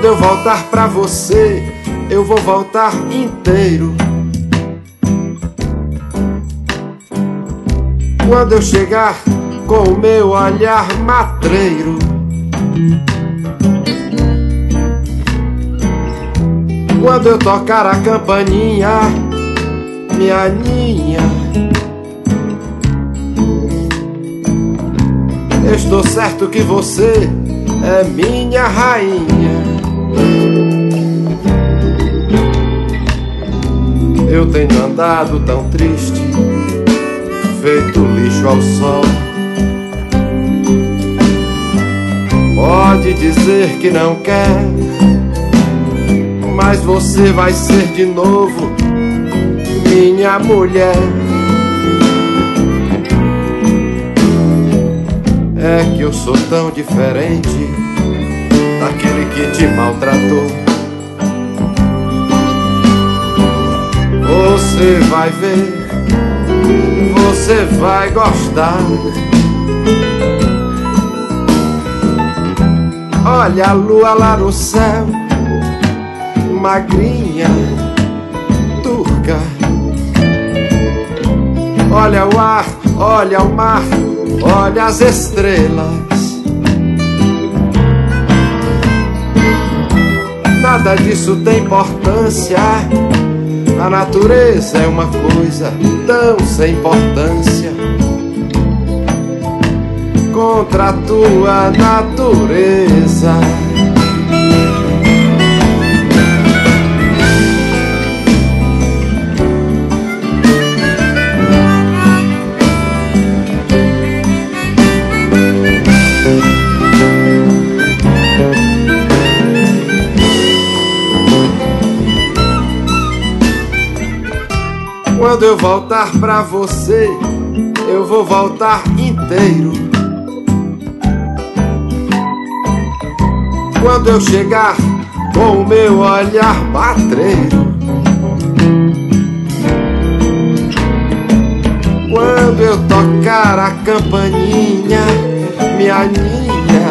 Quando eu voltar pra você, eu vou voltar inteiro. Quando eu chegar com o meu olhar matreiro, quando eu tocar a campainha, minha ninha, estou certo que você é minha rainha. Eu tenho andado tão triste, feito lixo ao sol. Pode dizer que não quer, mas você vai ser de novo minha mulher. É que eu sou tão diferente daquele que te maltratou. Você vai ver, você vai gostar. Olha a lua lá no céu, magrinha, turca. Olha o ar, olha o mar, olha as estrelas. Nada disso tem importância. A natureza é uma coisa tão sem importância contra a tua natureza. Quando eu voltar pra você, eu vou voltar inteiro. Quando eu chegar com o meu olhar matreiro, quando eu tocar a campainha, minha ninha,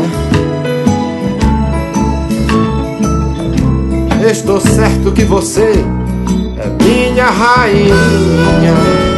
estou certo que você é minha rainha.